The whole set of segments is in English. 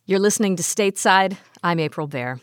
You're listening to Stateside. I'm April Baer.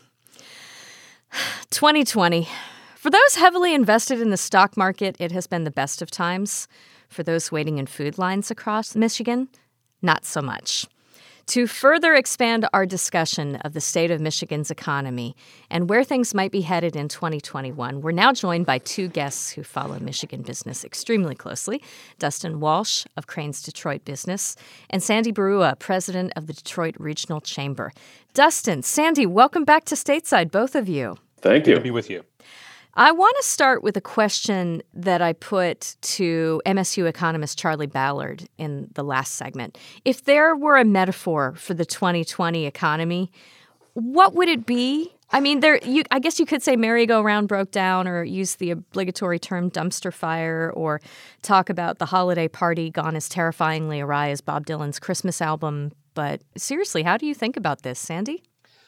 2020. For those heavily invested in the stock market, it has been the best of times. For those waiting in food lines across Michigan, not so much. To further expand our discussion of the state of Michigan's economy and where things might be headed in 2021, we're now joined by two guests who follow Michigan business extremely closely, Dustin Walsh of Crain's Detroit Business and Sandy Barua, president of the Detroit Regional Chamber. Dustin, Sandy, welcome back to Stateside, both of you. Thank you. Good to be with you. I want to start with a question that I put to MSU economist Charlie Ballard in the last segment. If there were a metaphor for the 2020 economy, what would it be? I mean, I guess you could say merry-go-round broke down, or use the obligatory term dumpster fire, or talk about the holiday party gone as terrifyingly awry as Bob Dylan's Christmas album. But seriously, how do you think about this, Sandy?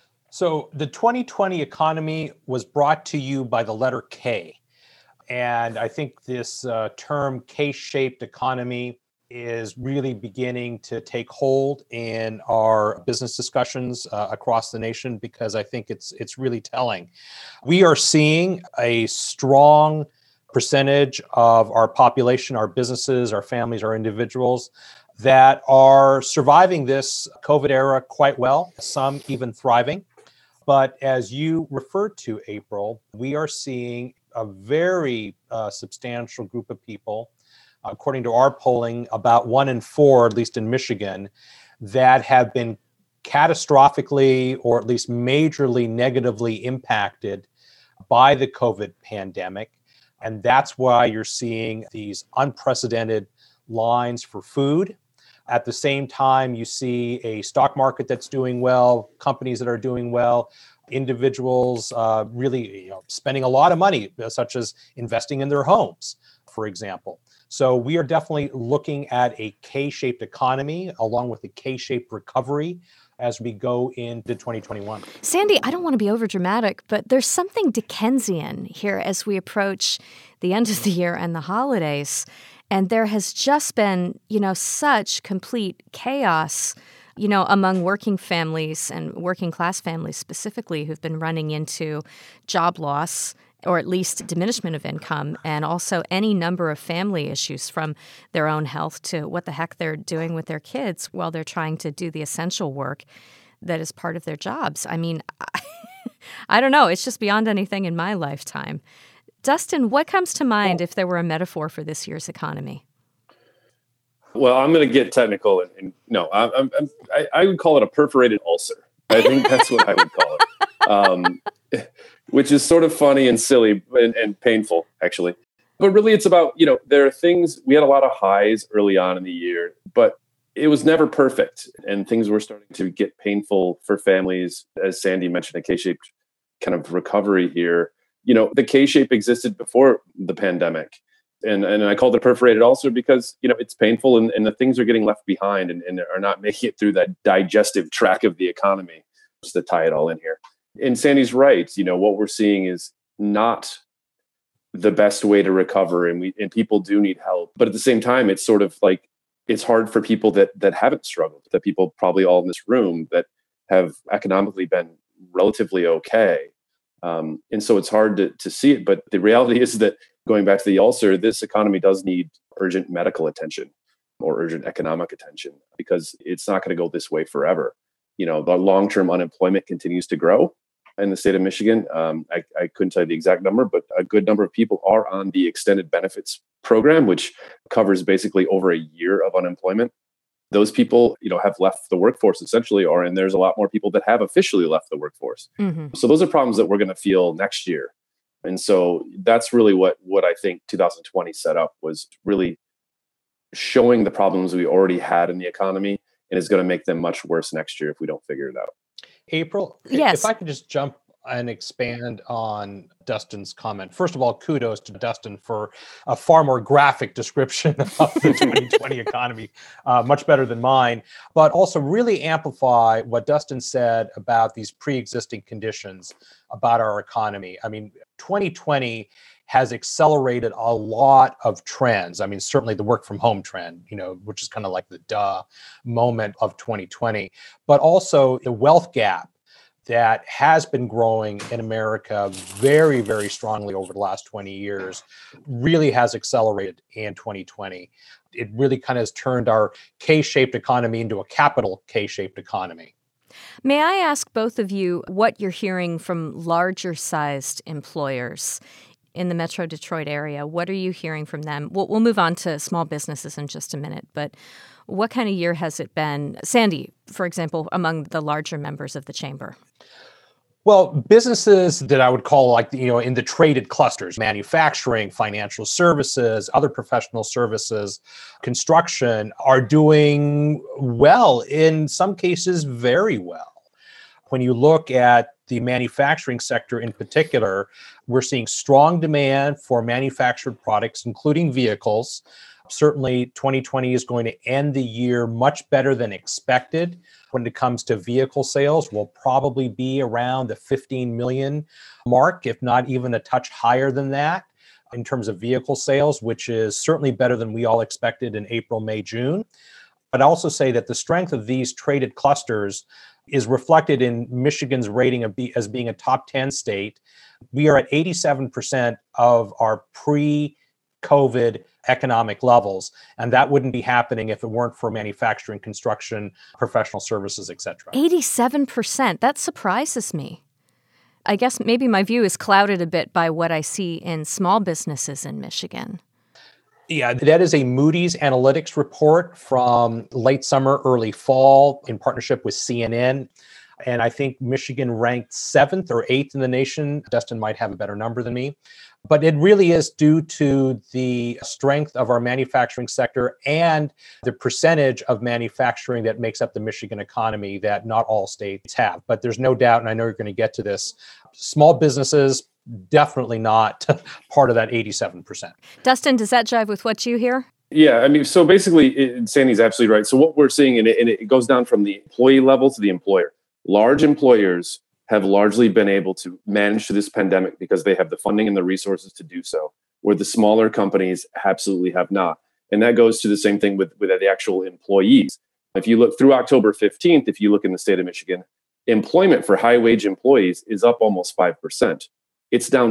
So the 2020 economy was brought to you by the letter K. And I think this term K-shaped economy is really beginning to take hold in our business discussions across the nation, because I think it's really telling. We are seeing a strong percentage of our population, our businesses, our families, our individuals that are surviving this COVID era quite well, some even thriving. But as you referred to, April, we are seeing a very substantial group of people, according to our polling, about 1 in 4, at least in Michigan, that have been catastrophically or at least majorly negatively impacted by the COVID pandemic. And that's why you're seeing these unprecedented lines for food. At the same time, you see a stock market that's doing well, companies that are doing well, individuals really spending a lot of money, such as investing in their homes, for example. So we are definitely looking at a K-shaped economy along with a K-shaped recovery as we go into 2021. Sandy, I don't want to be overdramatic, but there's something Dickensian here as we approach the end of the year and the holidays. And there has just been, such complete chaos, among working families and working class families specifically, who've been running into job loss or at least diminishment of income, and also any number of family issues, from their own health to what the heck they're doing with their kids while they're trying to do the essential work that is part of their jobs. I mean, I don't know. It's just beyond anything in my lifetime. Dustin, what comes to mind if there were a metaphor for this year's economy? Well, I'm going to get technical, and no, I would call it a perforated ulcer. I think that's what I would call it, which is sort of funny and silly and painful, actually. But really, it's about, there are things, we had a lot of highs early on in the year, but it was never perfect. And things were starting to get painful for families, as Sandy mentioned, a K-shaped kind of recovery here. The K-shape existed before the pandemic. And I called it perforated ulcer because, it's painful and the things are getting left behind and are not making it through that digestive tract of the economy, just to tie it all in here. And Sandy's right. What we're seeing is not the best way to recover, and people do need help. But at the same time, it's sort of like, it's hard for people that haven't struggled, that people probably all in this room that have economically been relatively okay. And so it's hard to see it. But the reality is that, going back to the ulcer, this economy does need urgent medical attention or urgent economic attention, because it's not going to go this way forever. The long-term unemployment continues to grow in the state of Michigan. I couldn't tell you the exact number, but a good number of people are on the extended benefits program, which covers basically over a year of unemployment. Those people, have left the workforce essentially, and there's a lot more people that have officially left the workforce. Mm-hmm. So those are problems that we're going to feel next year. And so that's really what I think 2020 set up, was really showing the problems we already had in the economy, and is going to make them much worse next year if we don't figure it out. April, yes. If I could just jump and expand on Dustin's comment. First of all, kudos to Dustin for a far more graphic description of the 2020 economy, much better than mine, but also really amplify what Dustin said about these pre-existing conditions about our economy. I mean, 2020 has accelerated a lot of trends. I mean, certainly the work from home trend, which is kind of like the moment of 2020, but also the wealth gap that has been growing in America very, very strongly over the last 20 years really has accelerated in 2020. It really kind of has turned our K-shaped economy into a capital K-shaped economy. May I ask both of you what you're hearing from larger sized employers in the Metro Detroit area? What are you hearing from them? We'll move on to small businesses in just a minute, but what kind of year has it been? Sandy, for example, among the larger members of the chamber. Well, businesses that I would call in the traded clusters, manufacturing, financial services, other professional services, construction are doing well, in some cases, very well. When you look at the manufacturing sector in particular, we're seeing strong demand for manufactured products, including vehicles. Certainly, 2020 is going to end the year much better than expected. When it comes to vehicle sales, we'll probably be around the 15 million mark, if not even a touch higher than that in terms of vehicle sales, which is certainly better than we all expected in April, May, June. I'd also say that the strength of these traded clusters is reflected in Michigan's rating as being a top 10 state. We are at 87% of our pre-COVID economic levels, and that wouldn't be happening if it weren't for manufacturing, construction, professional services, et cetera. 87%. That surprises me. I guess maybe my view is clouded a bit by what I see in small businesses in Michigan. Yeah, that is a Moody's Analytics report from late summer, early fall in partnership with CNN. And I think Michigan ranked 7th or 8th in the nation. Dustin might have a better number than me. But it really is due to the strength of our manufacturing sector and the percentage of manufacturing that makes up the Michigan economy that not all states have. But there's no doubt, and I know you're going to get to this, small businesses definitely not part of that 87%. Dustin, does that jive with what you hear? Yeah, I mean, so basically, Sandy's absolutely right. So what we're seeing, and it goes down from the employee level to the employer. Large employers have largely been able to manage through this pandemic because they have the funding and the resources to do so, where the smaller companies absolutely have not. And that goes to the same thing with the actual employees. If you look through October 15th, if you look in the state of Michigan, employment for high-wage employees is up almost 5%. It's down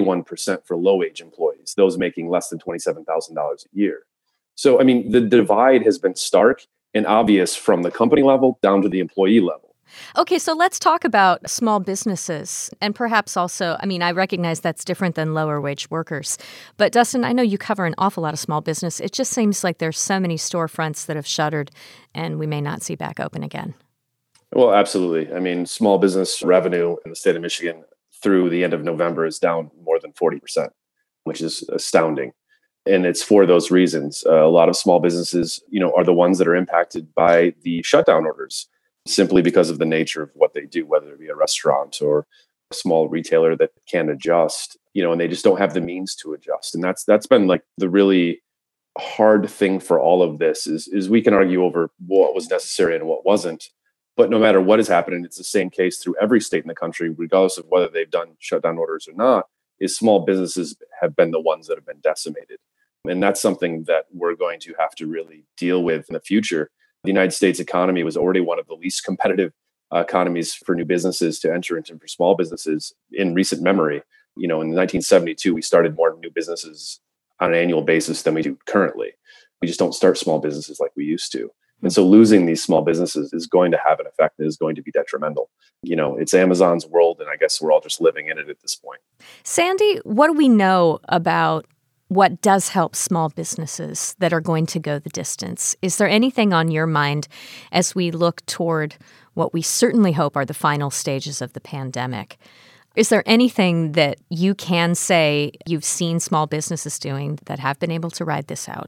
21% for low-wage employees, those making less than $27,000 a year. So, I mean, the divide has been stark and obvious from the company level down to the employee level. Okay, so let's talk about small businesses and perhaps also, I recognize that's different than lower wage workers. But Dustin, I know you cover an awful lot of small business. It just seems like there's so many storefronts that have shuttered and we may not see back open again. Well, absolutely. I mean, small business revenue in the state of Michigan through the end of November is down more than 40%, which is astounding. And it's for those reasons. A lot of small businesses, are the ones that are impacted by the shutdown orders, simply because of the nature of what they do, whether it be a restaurant or a small retailer that can adjust, and they just don't have the means to adjust. And that's been like the really hard thing for all of this is we can argue over what was necessary and what wasn't. But no matter what is happening, it's the same case through every state in the country, regardless of whether they've done shutdown orders or not, is small businesses have been the ones that have been decimated. And that's something that we're going to have to really deal with in the future. The United States economy was already one of the least competitive economies for new businesses to enter into for small businesses in recent memory. In 1972, we started more new businesses on an annual basis than we do currently. We just don't start small businesses like we used to. And so losing these small businesses is going to have an effect that is going to be detrimental. It's Amazon's world, and I guess we're all just living in it at this point. Sandy, what do we know about what does help small businesses that are going to go the distance? Is there anything on your mind as we look toward what we certainly hope are the final stages of the pandemic? Is there anything that you can say you've seen small businesses doing that have been able to ride this out?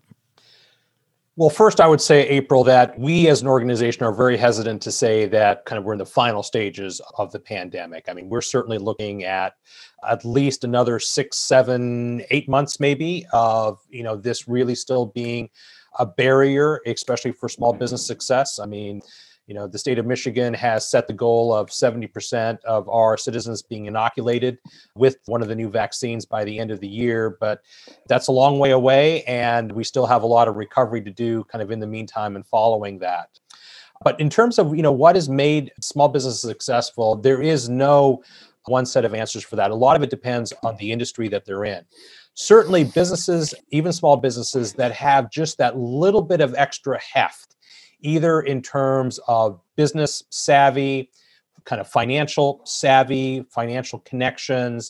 Well, first, I would say, April, that we as an organization are very hesitant to say that kind of we're in the final stages of the pandemic. We're certainly looking at least another 6, 7, 8 months maybe of, this really still being a barrier, especially for small business success. The state of Michigan has set the goal of 70% of our citizens being inoculated with one of the new vaccines by the end of the year, but that's a long way away, and we still have a lot of recovery to do kind of in the meantime and following that. But in terms of, what has made small businesses successful, there is no one set of answers for that. A lot of it depends on the industry that they're in. Certainly businesses, even small businesses that have just that little bit of extra heft, either in terms of business savvy, kind of financial savvy, financial connections,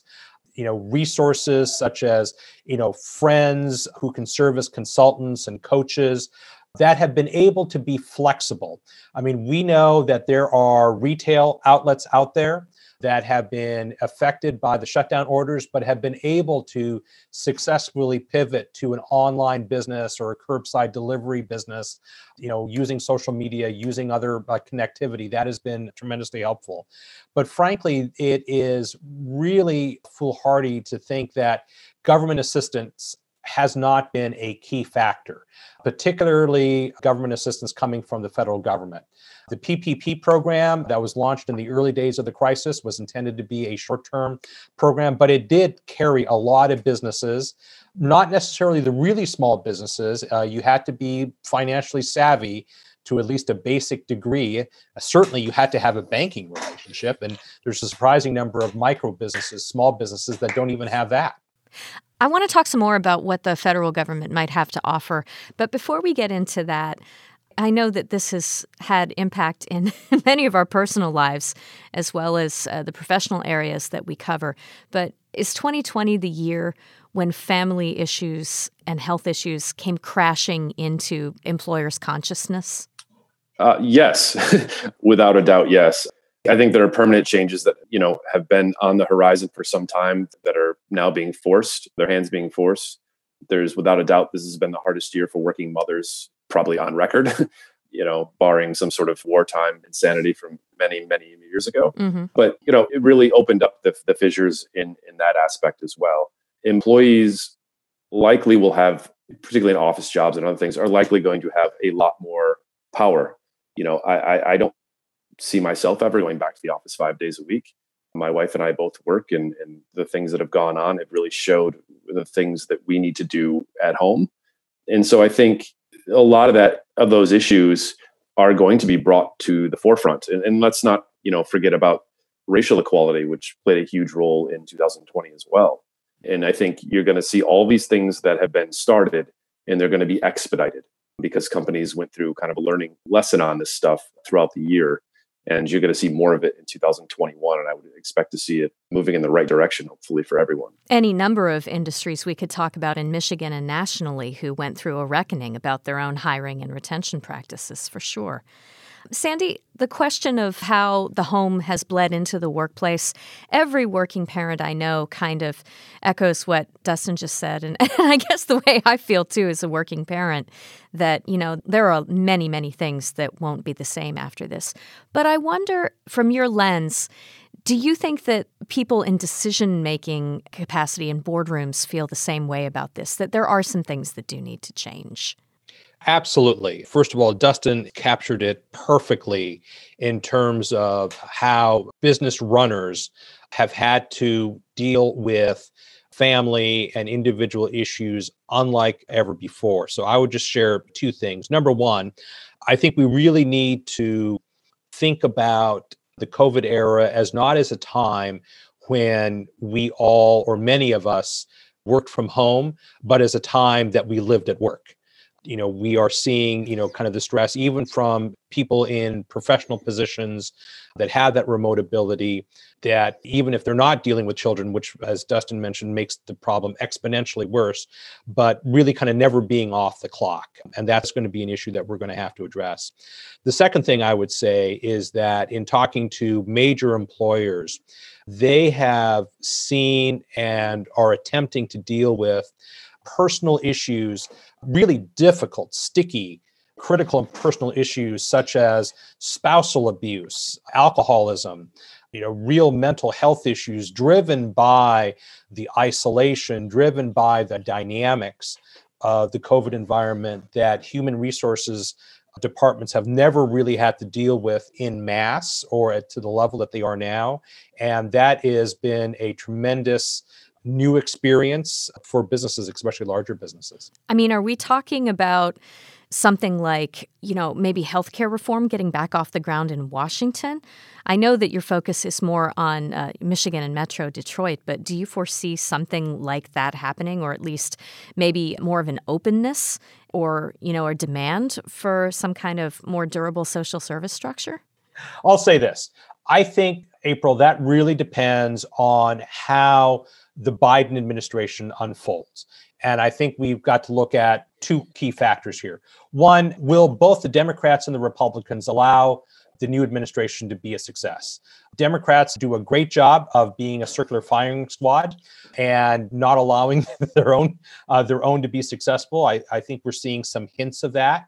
resources such as, friends who can serve as consultants and coaches that have been able to be flexible. I mean, we know that there are retail outlets out there that have been affected by the shutdown orders, but have been able to successfully pivot to an online business or a curbside delivery business, using social media, using other connectivity. That has been tremendously helpful. But frankly, it is really foolhardy to think that government assistance has not been a key factor, particularly government assistance coming from the federal government. The PPP program that was launched in the early days of the crisis was intended to be a short-term program, but it did carry a lot of businesses, not necessarily the really small businesses. You had to be financially savvy to at least a basic degree. Certainly, you had to have a banking relationship, and there's a surprising number of micro businesses, small businesses that don't even have that. I want to talk some more about what the federal government might have to offer. But before we get into that, I know that this has had impact in many of our personal lives, as well as the professional areas that we cover. But is 2020 the year when family issues and health issues came crashing into employers' consciousness? Yes, without a doubt, yes. I think there are permanent changes that, have been on the horizon for some time that are now being forced, their hands being forced. There's without a doubt, this has been the hardest year for working mothers, probably on record, barring some sort of wartime insanity from many, many years ago. Mm-hmm. But, it really opened up the fissures in that aspect as well. Employees likely will have, particularly in office jobs and other things, are likely going to have a lot more power. I don't see myself ever going back to the office 5 days a week. My wife and I both work, and the things that have gone on have really showed the things that we need to do at home. And so I think a lot of those issues are going to be brought to the forefront. And let's not, forget about racial equality, which played a huge role in 2020 as well. And I think you're going to see all these things that have been started, and they're going to be expedited because companies went through kind of a learning lesson on this stuff throughout the year. And you're going to see more of it in 2021. And I would expect to see it moving in the right direction, hopefully, for everyone. Any number of industries we could talk about in Michigan and nationally who went through a reckoning about their own hiring and retention practices, for sure. Sandy, the question of how the home has bled into the workplace, every working parent I know kind of echoes what Dustin just said. And I guess the way I feel, too, as a working parent, that, there are many, many things that won't be the same after this. But I wonder, from your lens, do you think that people in decision-making capacity in boardrooms feel the same way about this, that there are some things that do need to change? Absolutely. First of all, Dustin captured it perfectly in terms of how business runners have had to deal with family and individual issues unlike ever before. So I would just share two things. Number one, I think we really need to think about the COVID era as not as a time when we all, or many of us, worked from home, but as a time that we lived at work. We are seeing, kind of the stress, even from people in professional positions that have that remote ability, that even if they're not dealing with children, which, as Dustin mentioned, makes the problem exponentially worse, but really kind of never being off the clock. And that's going to be an issue that we're going to have to address. The second thing I would say is that in talking to major employers, they have seen and are attempting to deal with personal issues, really difficult, sticky, critical and personal issues such as spousal abuse, alcoholism, real mental health issues driven by the isolation, driven by the dynamics of the COVID environment that human resources departments have never really had to deal with in mass or to the level that they are now. And that has been a tremendous new experience for businesses, especially larger businesses. I mean, are we talking about something like, maybe healthcare reform getting back off the ground in Washington? I know that your focus is more on Michigan and Metro Detroit, but do you foresee something like that happening, or at least maybe more of an openness or, a demand for some kind of more durable social service structure? I'll say this. I think, April, that really depends on how the Biden administration unfolds. And I think we've got to look at two key factors here. One, will both the Democrats and the Republicans allow the new administration to be a success? Democrats do a great job of being a circular firing squad and not allowing their own to be successful. I think we're seeing some hints of that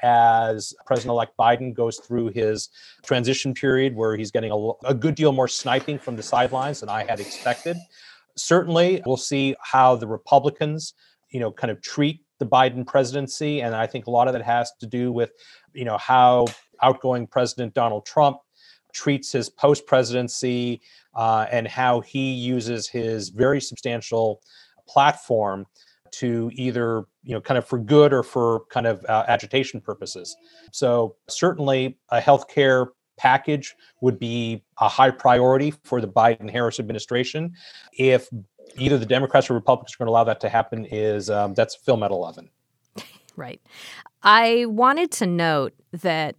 as President-elect Biden goes through his transition period, where he's getting a good deal more sniping from the sidelines than I had expected. Certainly, we'll see how the Republicans, kind of treat the Biden presidency. And I think a lot of that has to do with, how outgoing President Donald Trump treats his post-presidency and how he uses his very substantial platform to either, kind of for good or for kind of agitation purposes. So certainly a healthcare package would be a high priority for the Biden-Harris administration. If either the Democrats or Republicans are going to allow that to happen, that's film at 11. Right. I wanted to note that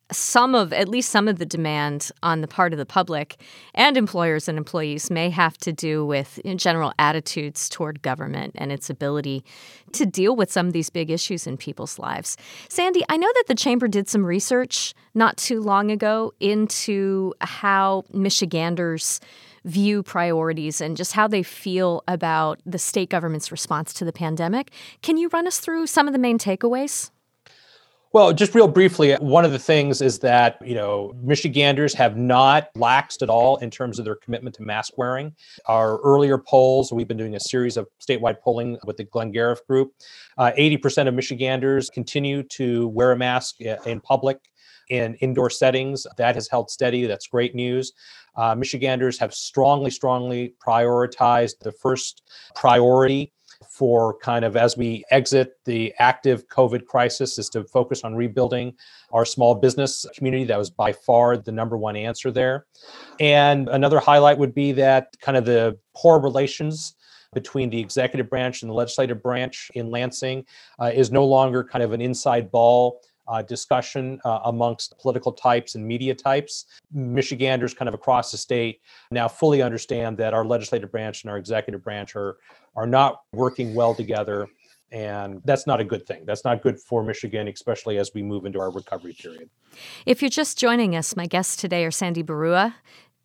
at least some of the demand on the part of the public and employers and employees may have to do with general attitudes toward government and its ability to deal with some of these big issues in people's lives. Sandy, I know that the Chamber did some research not too long ago into how Michiganders view priorities and just how they feel about the state government's response to the pandemic. Can you run us through some of the main takeaways? Well, just real briefly, one of the things is that, Michiganders have not laxed at all in terms of their commitment to mask wearing. Our earlier polls, we've been doing a series of statewide polling with the Glenn Gariff Group. 80% of Michiganders continue to wear a mask in public in indoor settings. That has held steady. That's great news. Michiganders have strongly prioritized the first priority for kind of as we exit the active COVID crisis is to focus on rebuilding our small business community. That was by far the number one answer there. And another highlight would be that kind of the poor relations between the executive branch and the legislative branch in Lansing is no longer kind of an inside ball discussion amongst political types and media types. Michiganders kind of across the state now fully understand that our legislative branch and our executive branch are not working well together. And that's not a good thing. That's not good for Michigan, especially as we move into our recovery period. If you're just joining us, my guests today are Sandy Baruah,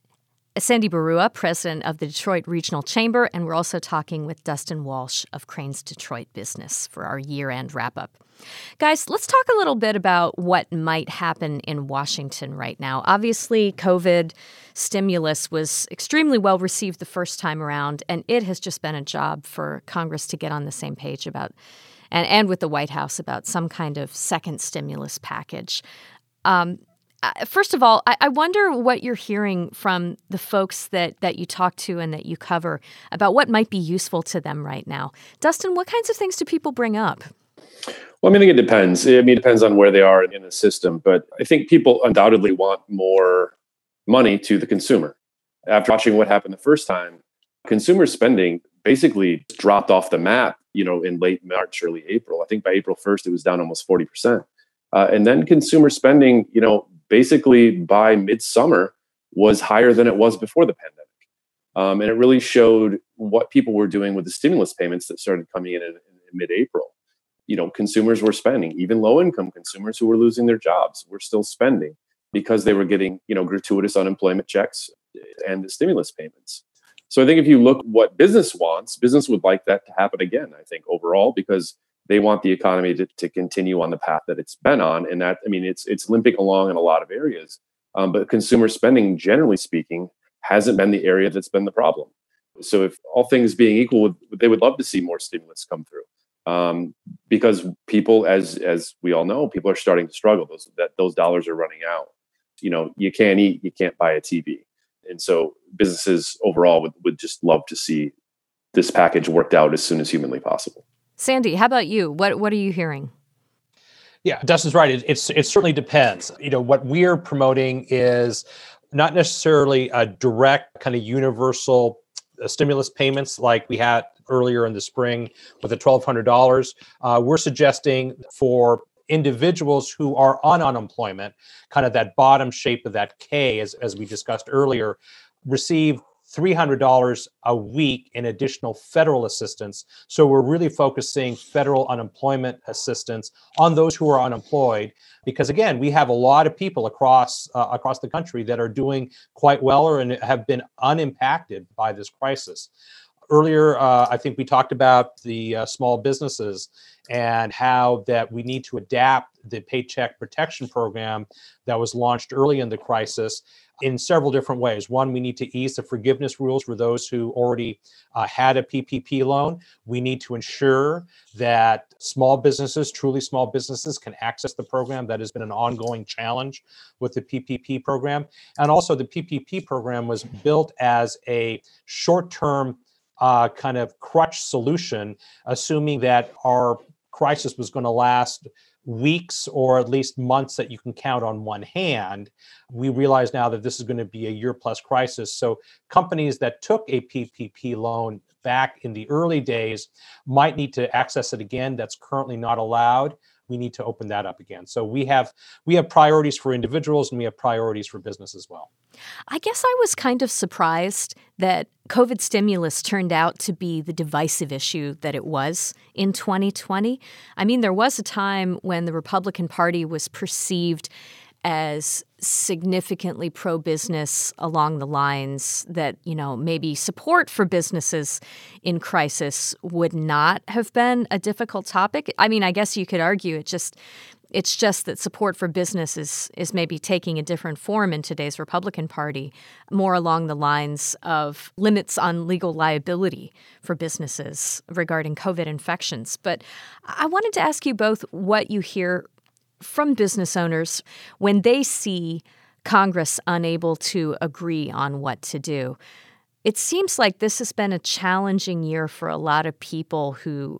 president of the Detroit Regional Chamber, and we're also talking with Dustin Walsh of Crain's Detroit Business for our year-end wrap-up. Guys, let's talk a little bit about what might happen in Washington right now. Obviously, COVID stimulus was extremely well received the first time around, and it has just been a job for Congress to get on the same page about, and with the White House about some kind of second stimulus package. First of all, I wonder what you're hearing from the folks that you talk to and that you cover about what might be useful to them right now. Dustin, what kinds of things do people bring up? Well, I think it depends. It depends on where they are in the system. But I think people undoubtedly want more money to the consumer. After watching what happened the first time, consumer spending basically dropped off the map, in late March, early April. I think by April 1st, it was down almost 40%. And then consumer spending, basically by midsummer was higher than it was before the pandemic. And it really showed what people were doing with the stimulus payments that started coming in mid-April. Consumers were spending. Even low-income consumers who were losing their jobs were still spending because they were getting, gratuitous unemployment checks and the stimulus payments. So I think if you look what business wants, business would like that to happen again, I think, overall, because they want the economy to continue on the path that it's been on. And that, it's limping along in a lot of areas. But consumer spending, generally speaking, hasn't been the area that's been the problem. So if all things being equal, they would love to see more stimulus come through. because people, as we all know, people are starting to struggle. Those dollars are running out. You can't eat, you can't buy a TV, and so businesses overall would just love to see this package worked out as soon as humanly possible. Sandy, how about you? What are you hearing? Yeah, Dustin's right. It certainly depends. What we're promoting is not necessarily a direct kind of universal stimulus payments like we had earlier in the spring with the $1,200. We're suggesting for individuals who are on unemployment, kind of that bottom shape of that K, as we discussed earlier, receive $300 a week in additional federal assistance. So we're really focusing federal unemployment assistance on those who are unemployed, because again, we have a lot of people across the country that are doing quite well or have been unimpacted by this crisis. Earlier, I think we talked about the small businesses and how that we need to adapt the Paycheck Protection Program that was launched early in the crisis in several different ways. One, we need to ease the forgiveness rules for those who already had a PPP loan. We need to ensure that small businesses, truly small businesses, can access the program. That has been an ongoing challenge with the PPP program. And also the PPP program was built as a short-term kind of crutch solution, assuming that our crisis was going to last weeks or at least months that you can count on one hand. We realize now that this is going to be a year-plus crisis. So companies that took a PPP loan back in the early days might need to access it again. That's currently not allowed. We need to open that up again. So we have priorities for individuals and we have priorities for business as well. I guess I was kind of surprised that COVID stimulus turned out to be the divisive issue that it was in 2020. I mean, there was a time when the Republican Party was perceived as significantly pro-business along the lines that, maybe support for businesses in crisis would not have been a difficult topic. I mean, I guess you could argue it's just that support for business is maybe taking a different form in today's Republican Party, more along the lines of limits on legal liability for businesses regarding COVID infections. But I wanted to ask you both what you hear from business owners when they see Congress unable to agree on what to do. It seems like this has been a challenging year for a lot of people who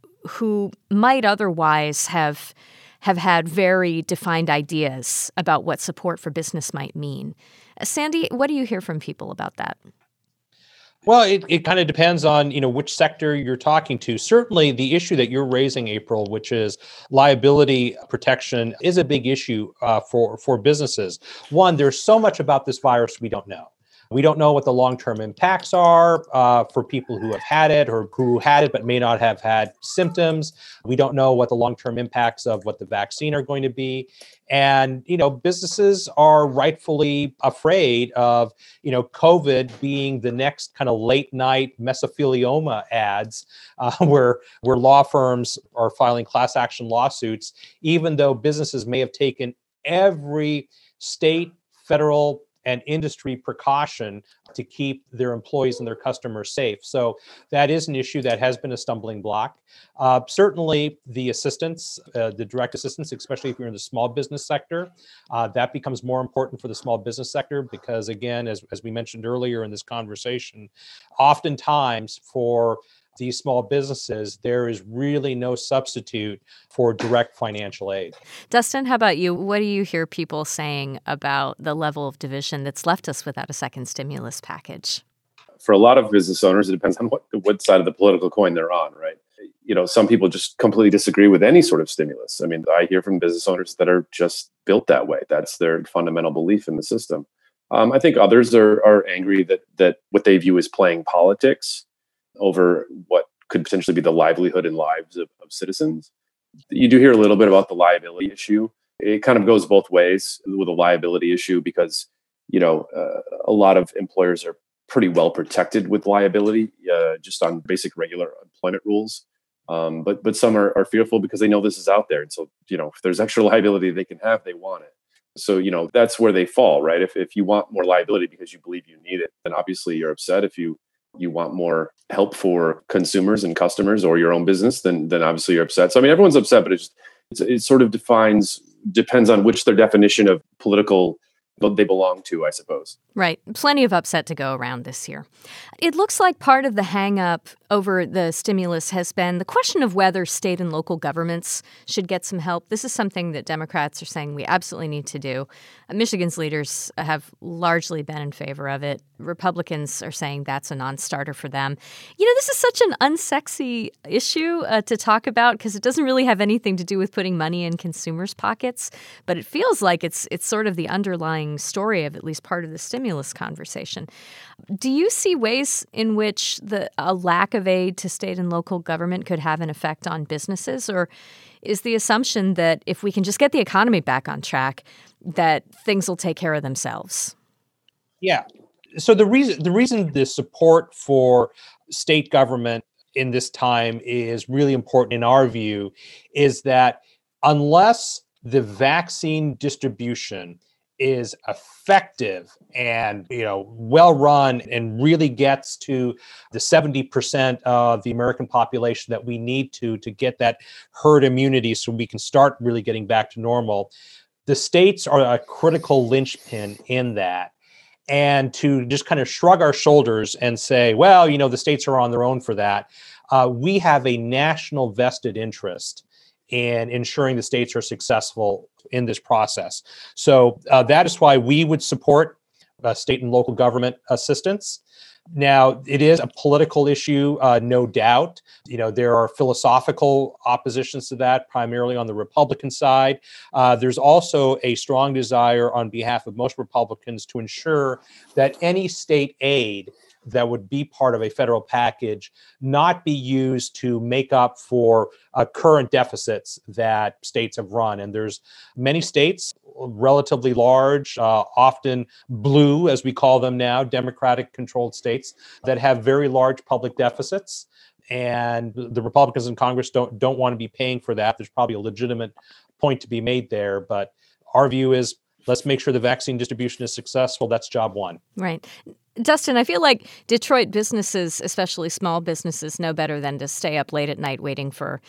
might otherwise have had very defined ideas about what support for business might mean. Sandy, what do you hear from people about that? Well, it kind of depends on, which sector you're talking to. Certainly the issue that you're raising, April, which is liability protection, is a big issue for businesses. One, there's so much about this virus we don't know. We don't know what the long-term impacts are for people who have had it or who had it but may not have had symptoms. We don't know what the long-term impacts of what the vaccine are going to be. And, businesses are rightfully afraid of, COVID being the next kind of late night mesothelioma ads where law firms are filing class action lawsuits, even though businesses may have taken every state, federal, and industry precaution to keep their employees and their customers safe. So that is an issue that has been a stumbling block. Certainly the assistance, the direct assistance, especially if you're in the small business sector, that becomes more important for the small business sector because, again, as we mentioned earlier in this conversation, oftentimes for these small businesses, there is really no substitute for direct financial aid. Dustin, how about you? What do you hear people saying about the level of division that's left us without a second stimulus package? For a lot of business owners, it depends on what side of the political coin they're on, right? Some people just completely disagree with any sort of stimulus. I mean, I hear from business owners that are just built that way. That's their fundamental belief in the system. I think others are angry that what they view as playing politics over what could potentially be the livelihood and lives of citizens. You do hear a little bit about the liability issue. It kind of goes both ways with a liability issue because, a lot of employers are pretty well protected with liability, just on basic regular employment rules. But some are fearful because they know this is out there. And so, if there's extra liability they can have, they want it. So, that's where they fall, right? If you want more liability because you believe you need it, then obviously you're upset. If you you want more help for consumers and customers or your own business, then obviously you're upset. So I mean, everyone's upset, but it sort of depends on which their definition of political they belong to, I suppose. Right. Plenty of upset to go around this year. It looks like part of the hang-up over the stimulus has been the question of whether state and local governments should get some help. This is something that Democrats are saying we absolutely need to do. Michigan's leaders have largely been in favor of it. Republicans are saying that's a non-starter for them. This is such an unsexy issue to talk about because it doesn't really have anything to do with putting money in consumers' pockets, but it feels like it's sort of the underlying story of at least part of the stimulus conversation. Do you see ways in which a lack of aid to state and local government could have an effect on businesses? Or is the assumption that if we can just get the economy back on track, that things will take care of themselves? Yeah. So the reason the support for state government in this time is really important in our view is that unless the vaccine distribution is effective and well run and really gets to the 70% of the American population that we need to get that herd immunity so we can start really getting back to normal, the states are a critical linchpin in that. And to just kind of shrug our shoulders and say, well, the states are on their own for that, we have a national vested interest in ensuring the states are successful in this process. So that is why we would support state and local government assistance. Now, it is a political issue, no doubt. There are philosophical oppositions to that, primarily on the Republican side. There's also a strong desire on behalf of most Republicans to ensure that any state aid that would be part of a federal package not be used to make up for current deficits that states have run. And there's many states, relatively large, often blue, as we call them now, Democratic-controlled states, that have very large public deficits. And the Republicans in Congress don't want to be paying for that. There's probably a legitimate point to be made there. But our view is, let's make sure the vaccine distribution is successful. That's job one. Right. Dustin, I feel like Detroit businesses, especially small businesses, know better than to stay up late at night waiting for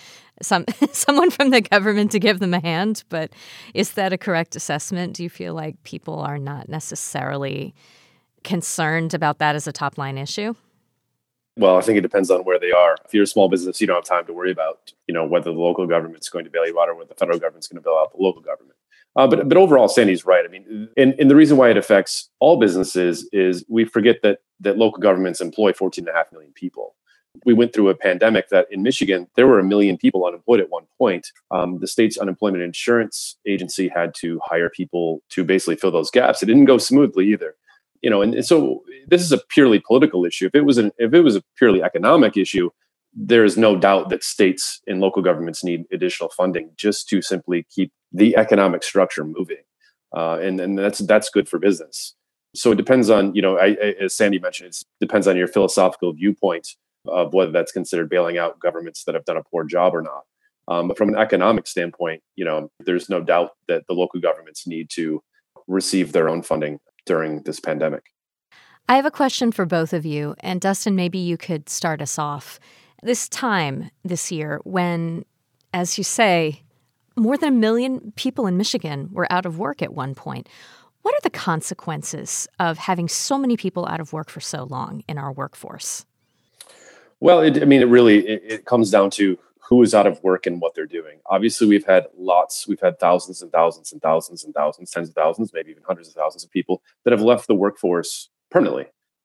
someone from the government to give them a hand. But is that a correct assessment? Do you feel like people are not necessarily concerned about that as a top-line issue? Well, I think it depends on where they are. If you're a small business, you don't have time to worry about, whether the local government's going to bail you out or whether the federal government's going to bail out the local government. But overall, Sandy's right. I mean, and the reason why it affects all businesses is we forget that local governments employ 14.5 million people. We went through a pandemic that in Michigan, there were 1 million people unemployed at one point. The state's unemployment insurance agency had to hire people to basically fill those gaps. It didn't go smoothly either. And so this is a purely political issue. If it was a purely economic issue, there is no doubt that states and local governments need additional funding just to simply keep the economic structure moving. And that's good for business. So it depends on, as Sandy mentioned, it depends on your philosophical viewpoint of whether that's considered bailing out governments that have done a poor job or not. But from an economic standpoint, there's no doubt that the local governments need to receive their own funding during this pandemic. I have a question for both of you. And Dustin, maybe you could start us off. This time this year when, as you say, more than 1 million people in Michigan were out of work at one point. What are the consequences of having so many people out of work for so long in our workforce? Well, it really comes down to who is out of work and what they're doing. Obviously, we've had thousands and thousands and thousands and thousands, tens of thousands, maybe even hundreds of thousands of people that have left the workforce permanently.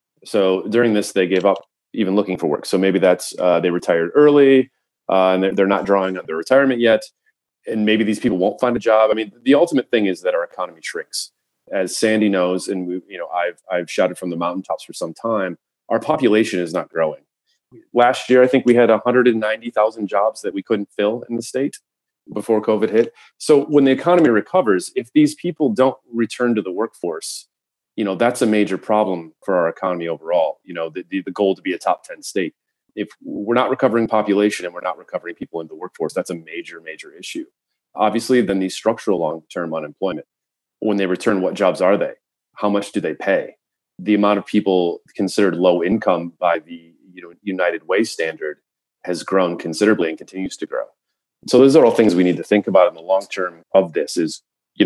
So during this, they gave up even looking for work. So maybe that's they retired early and they're not drawing on their retirement yet. And maybe these people won't find a job. I mean, the ultimate thing is that our economy shrinks. As Sandy knows, and I've shouted from the mountaintops for some time, our population is not growing. Last year, I think we had 190,000 jobs that we couldn't fill in the state before COVID hit. So when the economy recovers, if these people don't return to the workforce, that's a major problem for our economy overall. The goal to be a top 10 state. If we're not recovering population and we're not recovering people in the workforce, that's a major, major issue. Obviously, then the structural long-term unemployment. When they return, what jobs are they? How much do they pay? the amount of people considered low income by the United Way standard has grown considerably and continues to grow. So those are all things we need to think about in the long term of this is,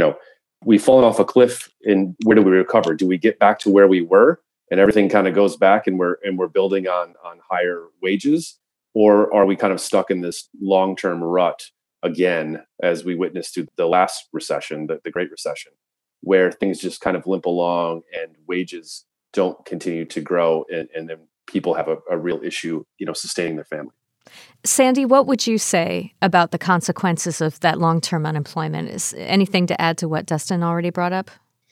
we've fallen off a cliff, and where do we recover? Do we get back to where we were and everything kind of goes back and we're building on higher wages? Or are we kind of stuck in this long-term rut again, as we witnessed through the last recession, the Great Recession, where things just kind of limp along and wages don't continue to grow, and then people have a real issue, sustaining their family. Sandy, what would you say about the consequences of that long-term unemployment? Is anything to add to what Dustin already brought up?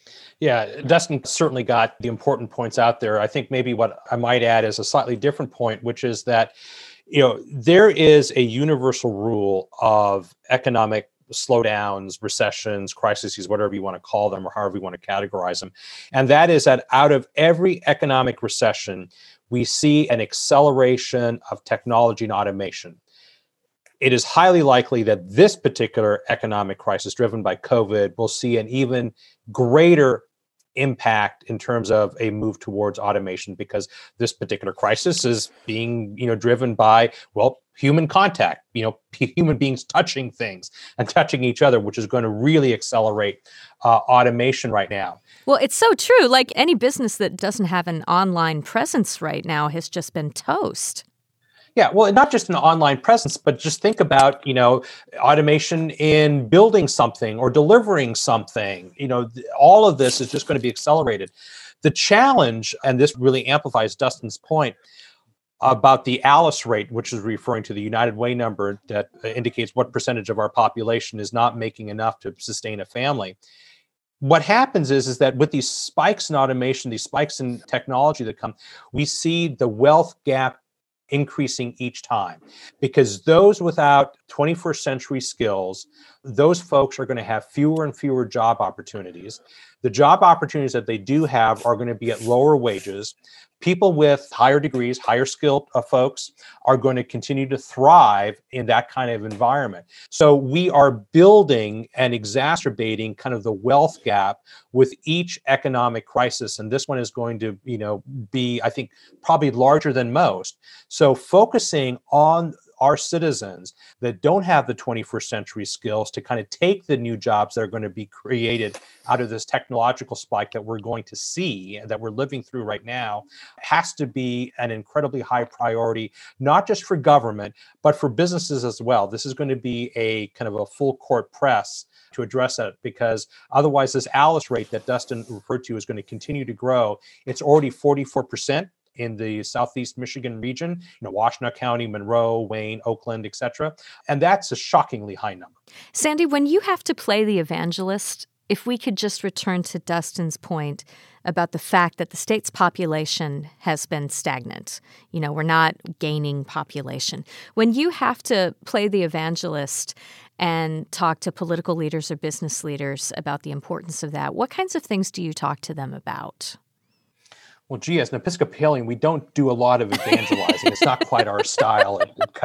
Yeah, Dustin certainly got the important points out there. I think maybe what I might add is a slightly different point, which is that, there is a universal rule of economic slowdowns, recessions, crises, whatever you want to call them, or however you want to categorize them. And that is that out of every economic recession, we see an acceleration of technology and automation. It is highly likely that this particular economic crisis driven by COVID will see an even greater impact in terms of a move towards automation, because this particular crisis is being, driven by, human contact, human beings touching things and touching each other, which is going to really accelerate automation right now. Well, it's so true. Like, any business that doesn't have an online presence right now has just been toast. Yeah, well, not just an online presence, but just think about, automation in building something or delivering something. All of this is just going to be accelerated. The challenge, and this really amplifies Dustin's point about the ALICE rate, which is referring to the United Way number that indicates what percentage of our population is not making enough to sustain a family. What happens is that with these spikes in automation, these spikes in technology that come, we see the wealth gap increasing each time, because those without 21st century skills, those folks are going to have fewer and fewer job opportunities. The job opportunities that they do have are going to be at lower wages. People with higher degrees, higher skilled folks are going to continue to thrive in that kind of environment. So we are building and exacerbating kind of the wealth gap with each economic crisis. And this one is going to, be, I think, probably larger than most. So focusing on our citizens that don't have the 21st century skills to kind of take the new jobs that are going to be created out of this technological spike that we're going to see, that we're living through right now, has to be an incredibly high priority, not just for government, but for businesses as well. This is going to be a kind of a full court press to address that, because otherwise this ALICE rate that Dustin referred to is going to continue to grow. It's already 44%. In the Southeast Michigan region, Washtenaw County, Monroe, Wayne, Oakland, etc. And that's a shockingly high number. Sandy, when you have to play the evangelist, if we could just return to Dustin's point about the fact that the state's population has been stagnant. We're not gaining population. When you have to play the evangelist and talk to political leaders or business leaders about the importance of that, what kinds of things do you talk to them about? Well, gee, as an Episcopalian, we don't do a lot of evangelizing. It's not quite our style.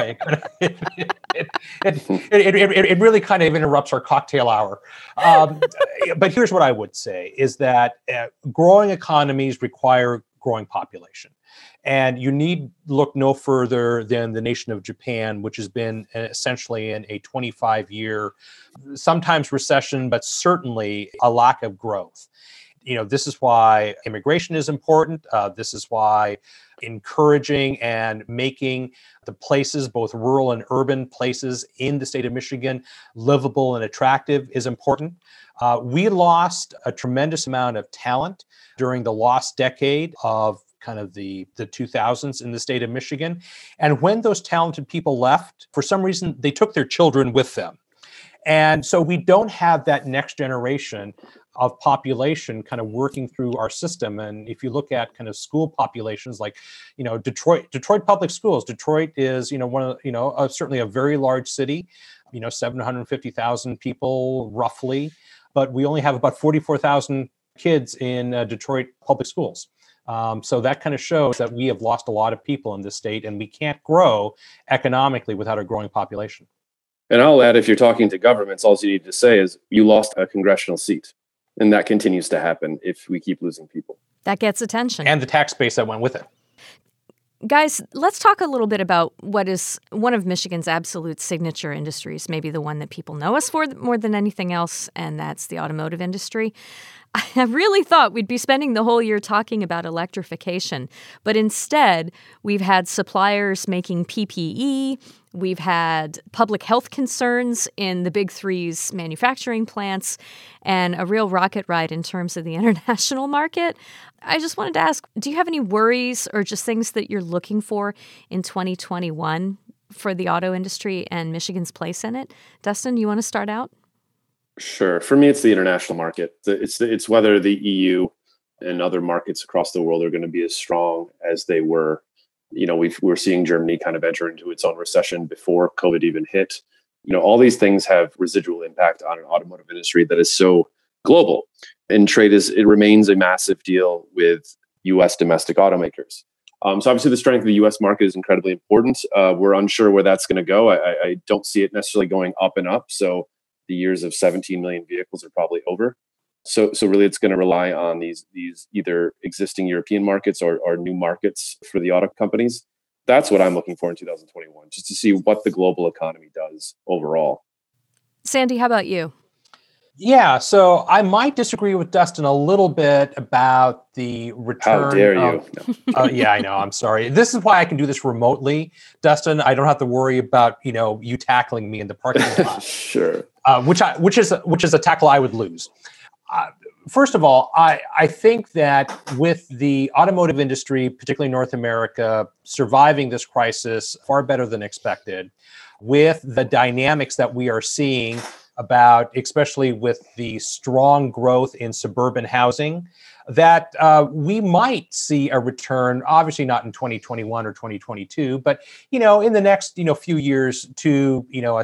It really kind of interrupts our cocktail hour. But here's what I would say, is that growing economies require growing population. And you need look no further than the nation of Japan, which has been essentially in a 25-year, sometimes recession, but certainly a lack of growth. This is why immigration is important. This is why encouraging and making the places, both rural and urban places in the state of Michigan, livable and attractive is important. We lost a tremendous amount of talent during the lost decade of kind of the 2000s in the state of Michigan. And when those talented people left, for some reason, they took their children with them. And so we don't have that next generation of population kind of working through our system. And if you look at kind of school populations like, Detroit public schools, Detroit is, one of, certainly a very large city, 750,000 people roughly, but we only have about 44,000 kids in Detroit public schools. So that kind of shows that we have lost a lot of people in this state, and we can't grow economically without a growing population. And I'll add, if you're talking to governments, all you need to say is you lost a congressional seat. And that continues to happen if we keep losing people. That gets attention. And the tax base that went with it. Guys, let's talk a little bit about what is one of Michigan's absolute signature industries, maybe the one that people know us for more than anything else, and that's the automotive industry. I really thought we'd be spending the whole year talking about electrification, but instead we've had suppliers making PPE, we've had public health concerns in the Big Three's manufacturing plants, and a real rocket ride in terms of the international market. I just wanted to ask, do you have any worries or just things that you're looking for in 2021 for the auto industry and Michigan's place in it? Dustin, you want to start out? Sure. For me, it's the international market. It's whether the EU and other markets across the world are going to be as strong as they were. We're seeing Germany kind of enter into its own recession before COVID even hit. All these things have residual impact on an automotive industry that is so global. And trade it remains a massive deal with U.S. domestic automakers. So obviously the strength of the U.S. market is incredibly important. We're unsure where that's going to go. I don't see it necessarily going up and up. So the years of 17 million vehicles are probably over. So really it's going to rely on these either existing European markets or new markets for the auto companies. That's what I'm looking for in 2021, just to see what the global economy does overall. Sandy, how about you? Yeah, so I might disagree with Dustin a little bit about the return. How dare you? Yeah, I know. I'm sorry. This is why I can do this remotely, Dustin. I don't have to worry about you tackling me in the parking lot. Sure. Which is a tackle I would lose. First of all, I think that with the automotive industry, particularly North America, surviving this crisis far better than expected, with the dynamics that we are seeing about, especially with the strong growth in suburban housing, that we might see a return, obviously not in 2021 or 2022, but in the next few years to a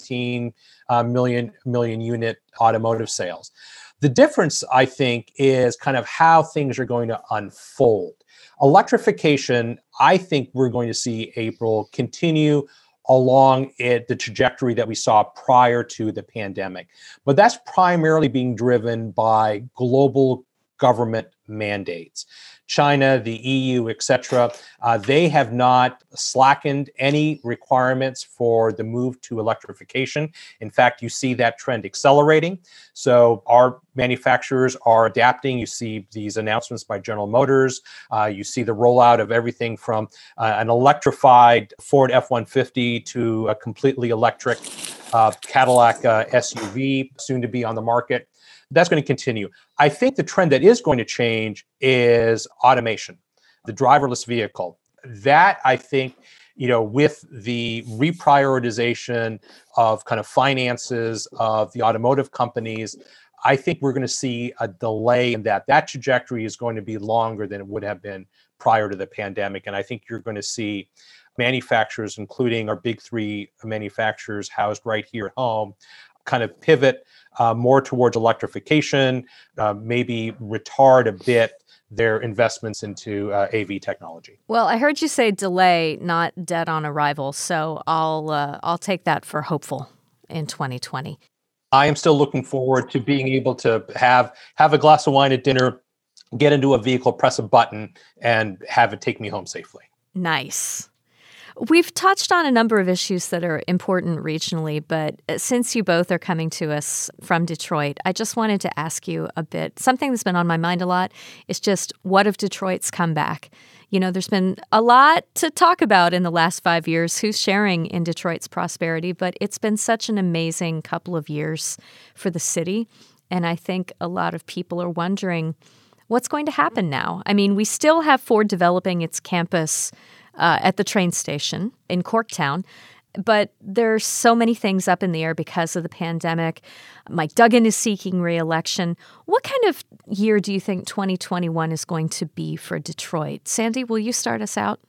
17 million unit automotive sales. The difference, I think, is kind of how things are going to unfold. Electrification, I think we're going to see, April, continue along the trajectory that we saw prior to the pandemic. But that's primarily being driven by global government mandates. China, the EU, et cetera, they have not slackened any requirements for the move to electrification. In fact, you see that trend accelerating. So our manufacturers are adapting. You see these announcements by General Motors. You see the rollout of everything from an electrified Ford F-150 to a completely electric Cadillac SUV, soon to be on the market. That's going to continue. I think the trend that is going to change is automation, the driverless vehicle. That, I think, with the reprioritization of kind of finances of the automotive companies, I think we're going to see a delay in that. That trajectory is going to be longer than it would have been prior to the pandemic. And I think you're going to see manufacturers, including our big three manufacturers housed right here at home, kind of pivot more towards electrification, maybe retard a bit their investments into AV technology. Well, I heard you say delay, not dead on arrival. So I'll take that for hopeful in 2020. I am still looking forward to being able to have a glass of wine at dinner, get into a vehicle, press a button, and have it take me home safely. Nice. We've touched on a number of issues that are important regionally, but since you both are coming to us from Detroit, I just wanted to ask you a bit. Something that's been on my mind a lot is just what of Detroit's comeback? There's been a lot to talk about in the last 5 years, who's sharing in Detroit's prosperity, but it's been such an amazing couple of years for the city. And I think a lot of people are wondering what's going to happen now. I mean, we still have Ford developing its campus at the train station in Corktown. But there's so many things up in the air because of the pandemic. Mike Duggan is seeking re-election. What kind of year do you think 2021 is going to be for Detroit? Sandy, will you start us out?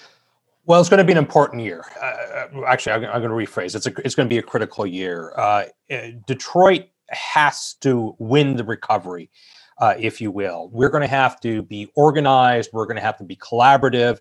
Well, it's going to be an important year. Actually, I'm going to rephrase. It's going to be a critical year. Detroit has to win the recovery, if you will. We're going to have to be organized. We're going to have to be collaborative.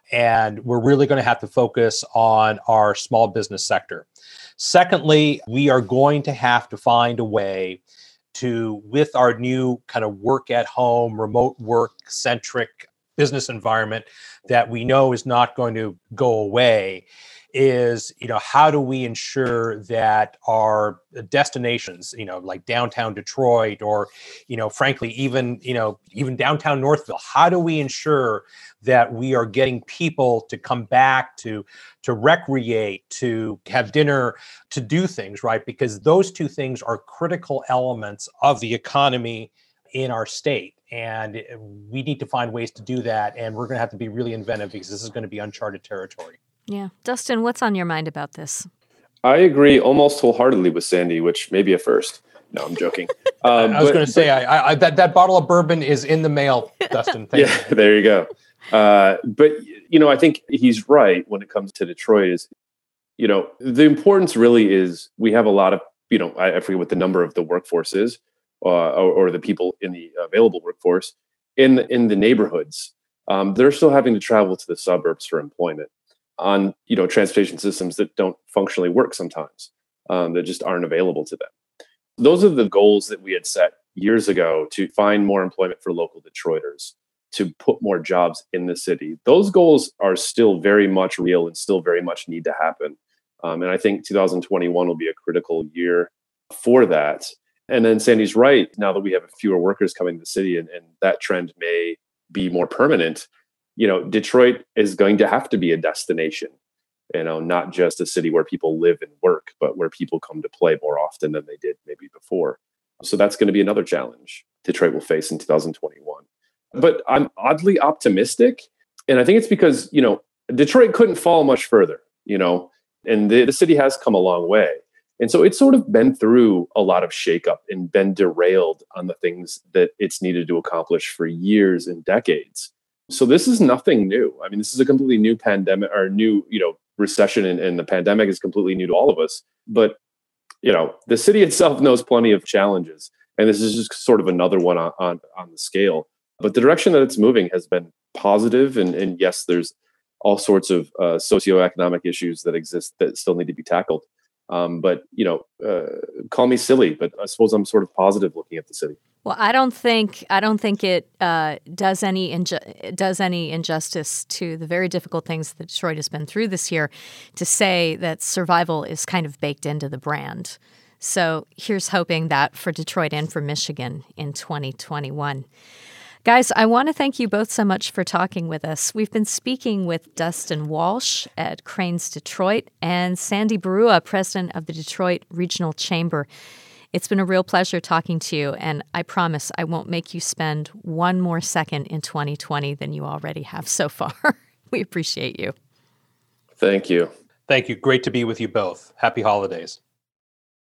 And we're really going to have to focus on our small business sector. Secondly, we are going to have to find a way with our new kind of work at home, remote work centric business environment that we know is not going to go away, is, how do we ensure that our destinations, like downtown Detroit or, frankly, even downtown Northville, how do we ensure that we are getting people to come back to recreate, to have dinner, to do things, right? Because those two things are critical elements of the economy in our state. And we need to find ways to do that. And we're going to have to be really inventive because this is going to be uncharted territory. Yeah. Dustin, what's on your mind about this? I agree almost wholeheartedly with Sandy, which may be a first. No, I'm joking. I was going to say, that bottle of bourbon is in the mail, Dustin. Thank you. There you go. But, I think he's right when it comes to Detroit is, the importance really is we have a lot of, I forget what the number of the workforce is or the people in the available workforce in the neighborhoods. They're still having to travel to the suburbs for employment on, transportation systems that don't functionally work sometimes, that just aren't available to them. Those are the goals that we had set years ago to find more employment for local Detroiters, to put more jobs in the city. Those goals are still very much real and still very much need to happen. And I think 2021 will be a critical year for that. And then Sandy's right, now that we have fewer workers coming to the city and that trend may be more permanent, Detroit is going to have to be a destination, not just a city where people live and work, but where people come to play more often than they did maybe before. So that's going to be another challenge Detroit will face in 2021. But I'm oddly optimistic. And I think it's because, Detroit couldn't fall much further, and the city has come a long way. And so it's sort of been through a lot of shakeup and been derailed on the things that it's needed to accomplish for years and decades. So this is nothing new. I mean, this is a completely new pandemic or new, recession, and the pandemic is completely new to all of us. But, the city itself knows plenty of challenges. And this is just sort of another one on the scale. But the direction that it's moving has been positive. And yes, there's all sorts of socioeconomic issues that exist that still need to be tackled. But call me silly, but I suppose I'm sort of positive looking at the city. Well, I don't think it does any injustice to the very difficult things that Detroit has been through this year to say that survival is kind of baked into the brand. So here's hoping that for Detroit and for Michigan in 2021. Guys, I want to thank you both so much for talking with us. We've been speaking with Dustin Walsh at Crain's Detroit and Sandy Barua, president of the Detroit Regional Chamber. It's been a real pleasure talking to you, and I promise I won't make you spend one more second in 2020 than you already have so far. We appreciate you. Thank you. Thank you. Great to be with you both. Happy holidays.